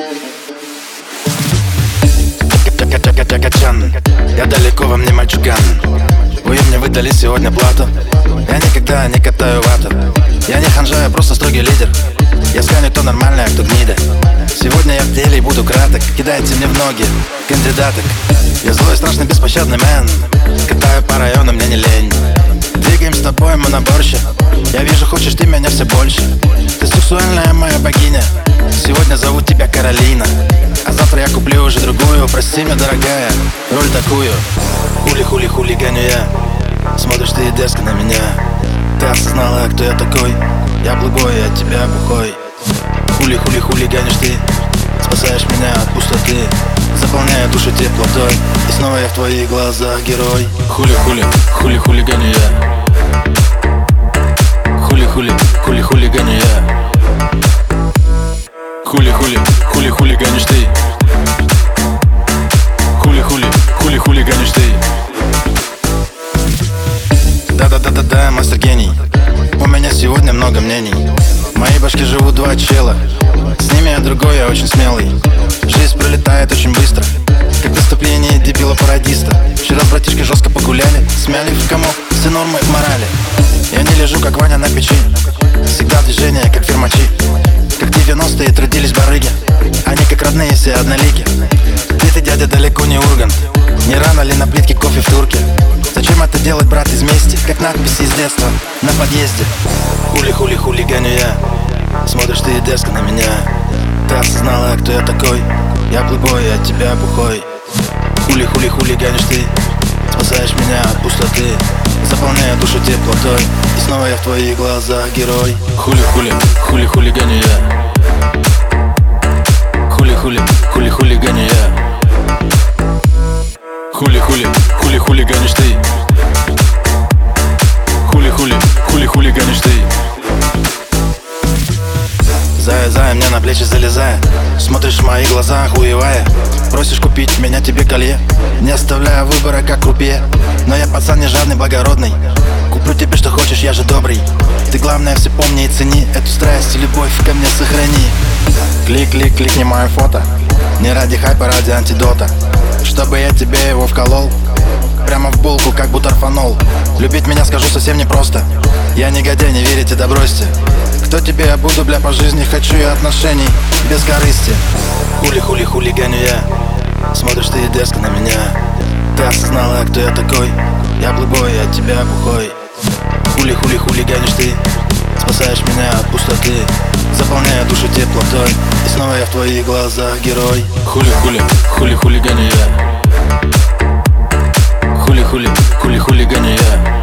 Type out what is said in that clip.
Качан, я далеко, во мне мальчуган. Вы мне выдали сегодня плату. Я никогда не катаю вату. Я не ханжа, я просто строгий лидер. Я сканю, кто нормальный, а кто гнида. Сегодня я в деле и буду краток. Кидайте мне в ноги кандидаток. Я злой, страшный, беспощадный мэн. Катаю по району, мне не лень. Двигаем с тобой, мы на борще. Я вижу, хочешь ты меня все больше. Ты сексуальная моя богиня. Сегодня зовут тебя Каролина. А завтра я куплю уже другую. Прости меня, дорогая, роль такую. Хули-хули хулиганю я. Смотришь ты дерзко на меня. Ты осознала, кто я такой. Я благой, от тебя бухой. Хули-хули хулиганишь ты. Спасаешь меня от пустоты. Заполняя душу теплотой. И снова я в твоих глазах герой. Хули-хули хулиганю я. Хули-хули хулиганю я. Хули-хули хулиганишь ты. Хули хулиганишь ты. Да-да-да-да-да, мастер гений. У меня сегодня много мнений. В моей башке живут два чела. С ними я другой, я очень смелый. Жизнь пролетает очень быстро, как выступление дебила-пародиста. Вчера с братишкой жестко погуляли. Смяли в комок все нормы в морали. Я не лежу, как Ваня на печи. Всегда движение, как фермачи. Как 90-е трудились барыги. Они как родные, все однолики. Ты, дядя, далеко не Ургант. Не рано ли на плитке кофе в турке? Зачем это делать, брат, из мести? Как надписи из детства на подъезде. Хули-хули хулиганю я. Смотришь ты дерзко на меня. Ты осознала, кто я такой. Я плейбой, от тебя бухой. Хули-хули хулиганишь ты. Спасаешь меня от пустоты. Заполняя душу теплотой. И снова я в твоих глазах герой. Хули хулиганю я. Хули хулиганю я. Хули хулиганишь ты. Хули хулиганишь ты. Зая, мне на плечи залезая. Смотришь в мои глаза, охуевая. Просишь купить меня тебе колье, не оставляя выбора, как крупье. Но я пацан не жадный, благородный. Куплю тебе, что хочешь, я же добрый. Ты главное все помни и цени. Эту страсть и любовь ко мне сохрани. Клик, не мое фото. Не ради хайпа, ради антидота. Чтобы я тебе его вколол прямо в булку, как бутарфанол. Любить меня, скажу, совсем непросто. Я негодяй, не верите, да бросьте. Кто тебе я буду, бля, по жизни? Хочу я отношений без корысти. Хули хулиганю я. Смотришь ты дерзко на меня. Ты осознала, кто я такой. Я плейбой, от тебя бухой. Хули хулиганишь ты. Спасаешь меня от пустоты. Заполняя душу теплотой. И снова я в твоих глазах герой. Хули хулиганю я. Хули хулиганю я.